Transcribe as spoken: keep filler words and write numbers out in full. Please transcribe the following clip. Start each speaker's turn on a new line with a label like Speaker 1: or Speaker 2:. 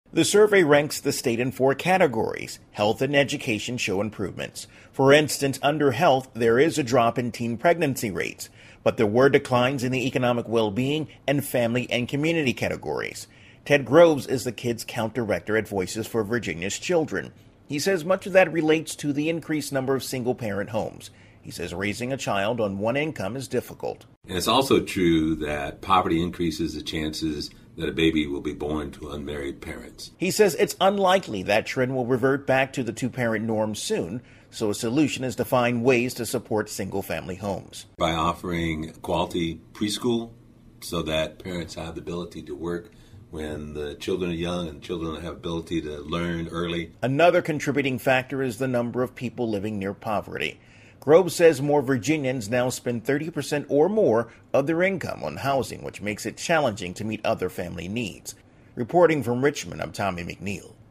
Speaker 1: The survey ranks the state in four categories. Health and education show improvements. For instance, under health, there is a drop in teen pregnancy rates, but there were declines in the economic well-being and family and community categories. Ted Groves is the Kids Count Director at Voices for Virginia's Children. He says much of that relates to the increased number of single-parent homes. He says raising a child on one income is difficult.
Speaker 2: And it's also true that poverty increases the chances that a baby will be born to unmarried parents.
Speaker 1: He says it's unlikely that trend will revert back to the two-parent norm soon, so a solution is to find ways to support single-family homes.
Speaker 2: By offering quality preschool so that parents have the ability to work when the children are young and children have ability to learn early.
Speaker 1: Another contributing factor is the number of people living near poverty. Groves says more Virginians now spend thirty percent or more of their income on housing, which makes it challenging to meet other family needs. Reporting from Richmond, I'm Tommy McNeil.